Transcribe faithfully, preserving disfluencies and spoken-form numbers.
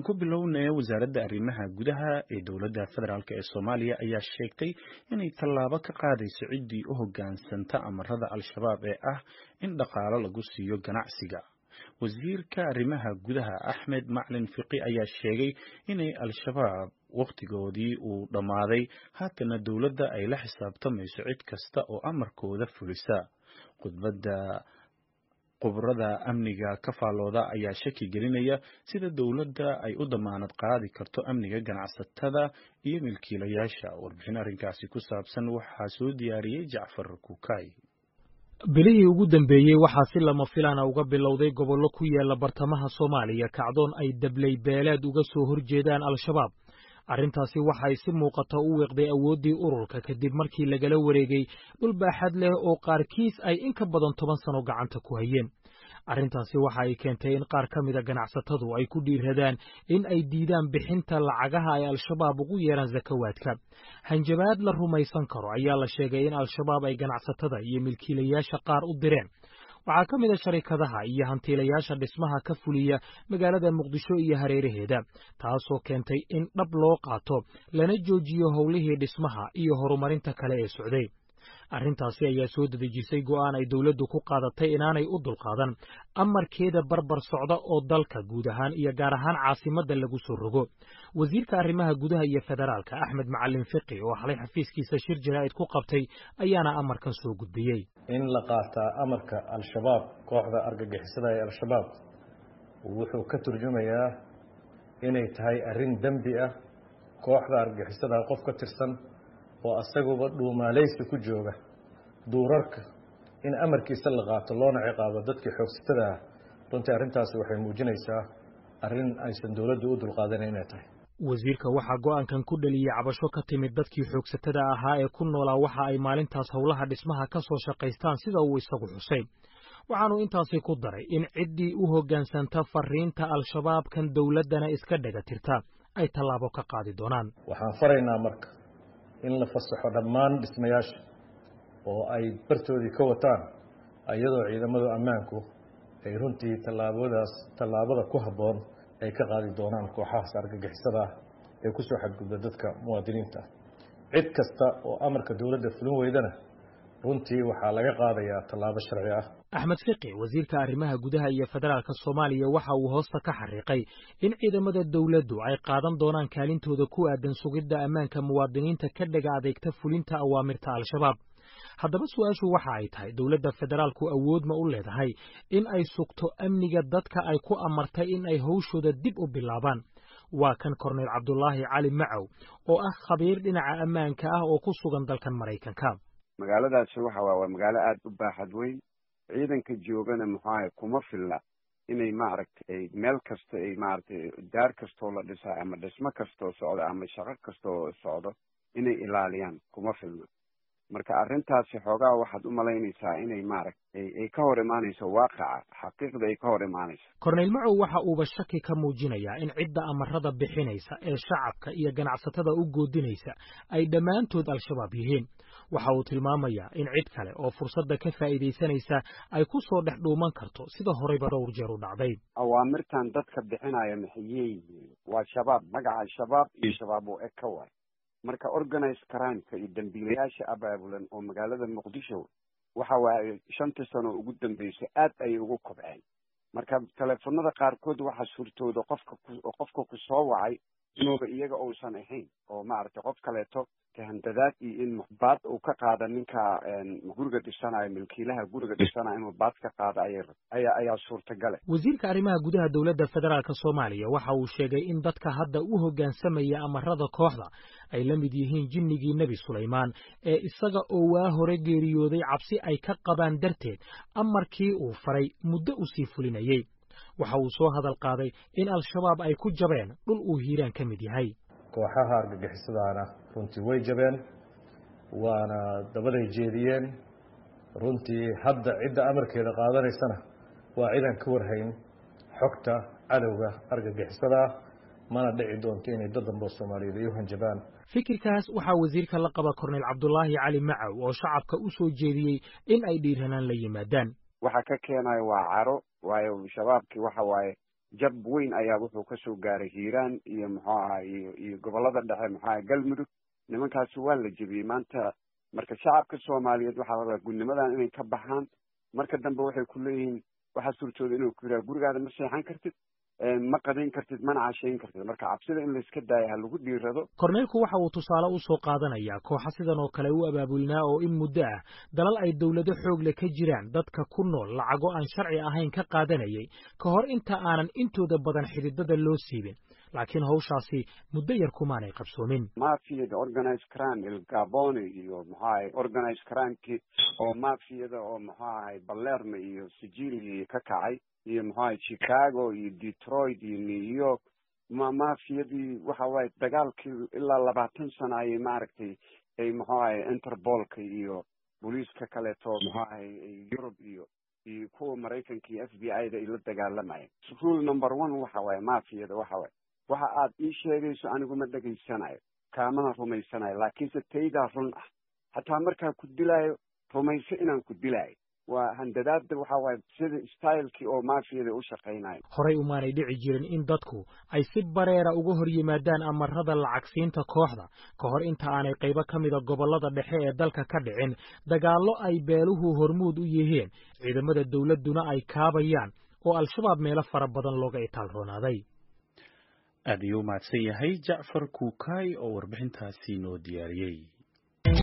ku bilownay wasaaradda arrimaha gudaha ee dowladda federaalk ee Soomaaliya ayaa sheegtay inay tallaabo ka qaadayso ciddii u hoggaansanta amarada al-shabaab ee ah in dhaqaalo lagu siiyo ganacsiga. wasiirka arrimaha gudaha Axmed Macalin Fiqi ayaa sheegay inay al-shabaab waqtigoodii uu dhammaaday haatana dowladda ay la xisaabtamayso cid kasta oo amarkooda fulisa. khudbadda qubrada amniga ka faalooda ayaa shaki gelinaya sida dowladda ay u damaanad qaadi karto amniga ganacsatada iyo milkiilayaasha. warbixin arrinkaasi ku saabsan waxaa soo diyaariyey Jacfar Kukay. bilihii ugu dambeeyey waxaa si lama filaana uga bilowday gobollo ku yaala bartamaha Soomaaliya kacdoon ay dablay beeleed uga soo horjeedaan al-shabaab. arrintaasi waxay si muuqata u weeqday awooddii ururka kadib markii lagala wareegay dhul baaxad leh oo qaarkiis ay in ka badan toban sano gacanta ku hayeen. arrintaasi waxa ay keentay in qaar ka mida ganacsatadu ay ku dhiiradaan in ay diidaan bixinta lacagaha ay al-shabaab ugu yeeraan zakawaadka. hanjabaad la rumaysan karo ayaa la sheegay in al-shabaab ay ganacsatada iyo milkiilayaasha qaar u direen. waxaa ka mid a sharikadaha iyo hantiilayaasha dhismaha ka fuliya magaalada Muqdisho iyo hareeraheeda, taasoo keentay in dhab loo qaato lana joojiyo howlihii dhismaha iyo horumarinta kale ee socday. arrintaasi ayaa soo dedejisay go'aan ay dowladdu ku qaadatay inaanay u dulqaadan amarkeeda barbar socda oo dalka guud ahaan iyo gaar ahaan caasimadda lagu soo rogo. wasiirka arrimaha gudaha iyo federaalka Axmed Macalin Fiqi oo xalay xafiiskiisa shir jaraa'id ku qabtay ayaana amarkan soo gudbiyey. in la qaataa amarka al-shabaab, kooxda argagixisada ee al-shabaab, wuxuu ka turjumayaa inay tahay arrin dembi ah. kooxda argagixisada qof ka tirsan oo asaguba dhuumaalaysi ku jooga duurarka in amarkiisa la qaato loona ciqaabo dadkii xoogsatada ah, runtii arrintaasi waxay muujinaysaa arrin aysan dowladdu u dulqaadanin inay tahay. wasiirka waxaa go'aankan ku dhaliyey cabasho ka timid dadkii xoogsatada ahaa ee ku noolaa waxa ay maalintaas howlaha dhismaha ka soo shaqaystaan sida uu isagu xusay. waxaanu intaasi ku daray in ciddii u hoggaansanta fariinta al-shabaabkan dowladdana iska dhaga tirta ay tallaabo ka qaadi doonaan. waxaan faraynaa marka in la fasaxo dhammaan dhismayaasha oo ay bartoodii ka wataan, iyadoo ciidamada ammaanku ay runtii tallaabadaas tallaabada ku habboon ay ka qaadi doonaan kooxahaas argagixisada ah ee ku soo xadgudba dadka muwaadiniinta. cid kasta oo amarka dowladda fulin weydana runtii waxaa laga qaadayaa tallaabo sharci ah. Axmed Fiqi, wasiirka arrimaha gudaha iyo federaalka Soomaaliya, waxa uu hoosta ka xariiqay in ciidamada dowladdu ay qaadan doonaan kaalintooda ku aadan sugidda ammaanka muwaadiniinta ka dhaga adeegta fulinta awaamirta al-shabaab. haddaba su'aashu waxa ay tahay dowladda federaalku awood ma u leedahay in ay sugto amniga dadka ay ku amartay in ay hawshooda dib u bilaabaan? waa kan Korneyl Cabdulaahi Cali Macow oo ah khabiir dhinaca ammaanka ah oo ku sugan dalkan Maraykanka. magaaladaasi waxa waa magaalo aad u baaxad weyn, ciidanka joogana maxaa kuma filla inay maaragtay meel kasta ay maaragtay daar kastoo la dhisaa ama dhismo kastoo socdo ama shaqo kastoo socdo inay ilaaliyaan kuma filna. marka arrintaasi xoogaa waxaad u malaynaysaa inay maaragtay ay ka hor imaanayso waaqaca xaqiiqda ay ka hor imaanayso. Korneyl Macow waxa uuba shaki ka muujinayaa in cidda amarada bixinaysa ee shacabka iyo ganacsatada u goodinaysa ay dhammaantood al-shabaab yihiin. waxa uu tilmaamayaa in cid kale oo fursadda ka faa'iidaysanaysa ay ku soo dhex dhuuman karto sida horeyba dhowr jeer u dhacday. awaamirtan dadka bixinaya maxay waa shabaab, magaca shabaab iyo shabaab oo eka waay. marka organized crime-ka iyo dambiilayaasha abaabulan oo magaalada Muqdisho waxa waaye shantii sano ugu dambeysay aad ay ugu kobceen. marka telefoonada qaarkood waxa suurtooda qofka qofka ku soo wacay inuu iyaga uusan ahayn oo maaragtay qof kaleeto handadaad iyo in baad uu ka qaada ninka guriga dhisanayo milkiilaha guriga dhisanayo inuu baad ka qaada ayaa ayaa suurtagal. wasiirka arrimaha gudaha dowladda federaalka Soomaaliya waxa uu sheegay in dadka hadda u hoggaansamaya amarada kooxda ay la mid yihiin jinnigii Nabi Suleymaan ee isaga oo waa hore geeriyooday cabsi ay ka qabaan darteed amarkii uu faray muddo u sii fulinayay. waxa uu soo hadal qaaday in al-shabaab ay ku jabeen dhul uu hiiraan ka mid yahay. kooxaha argagixisadaana runtii way jabeen, waana dabaday jeediyeen. runtii hadda cidda amarkeeda qaadanaysana waa ciidan ka warhayn xogta cadowga argagixisada, mana dhici doonto inay dad dambe Soomaaliyeed ay u hanjabaan. fikirkaas waxaa wasiirka la qaba Korneyl Cabdulaahi Cali Macow oo shacabka u soo jeediyey in ay dhiiranaan la yimaadaan. waxa ka keenayo waa caro, waayo shabaabkii waxa waaye jab weyn ayaa wuxuu kasoo gaaray hiiraan iyo muxuu ahaa iyo iyo gobolada dhexe muxuu ahaa galmudug nimankaasi waa la jebiyey maanta marka shacabka soomaaliyeed waxaa rabaa gudnimadan inay ka baxaan marka dambe waxay ku leeyihiin waxaa suurtooda inuu ku yidhaha gurigaada ma seexan kartid ma qadayn kartid mana cashayn kartid marka cabsida in layska daayo ha lagu dhiirado korneylku waxa uu tusaale u soo qaadanayaa kooxa sidan oo kale u abaabulnaa oo in muddo ah dalal ay dowlado xoogle ka jiraan dadka ku nool lacago aan sharci ahayn ka qaadanayay ka hor inta aanan intooda badan xididada loo siibin laakiin hawshaasi muddo yar kumaanay qabsoomin mafiyada organize crime il gaboni iyo muxuu ahay organize crimekii oo mafiyada oo muxuu ahay balerma iyo sicily ka kacay iyo muxuu ahay chicago iyo detroit iyo new york ma mafiyadii waxa waaye dagaalkii ilaa labaatan sano ayay maaragtay ay muxuu ahay interpolka iyo booliiska kaleeto muxuu ahay europe iyo iyo kuwa maraykanka iyo f b i da ay la dagaalamayeen rule number one waxa waaye mafiyada waxa waaye waxa aad ii sheegayso anigu ma dhegaysanayo kaamana rumaysanayo laakiinse taydaa run ah hataa markaa ku dilaayo rumayso inaan ku dilaayo waa handadaada waxa waaye sida stylekii oo mafiyada u shaqaynayo horey umaanay dhici jirin in dadku ay si bareera uga hor yimaadaan amarada lacagsiinta kooxda ka hor inta aanay qaybo ka mida gobollada dhexe ee dalka ka dhicin dagaallo ay beeluhu hormuud u yihiin ciidamada dawladduna ay kaabayaan oo al-shabaab meelo fara badan looga itaalroonaaday aad ayuu mahadsan yahay jacfar kuukay oo warbixintaasi noo diyaariyey.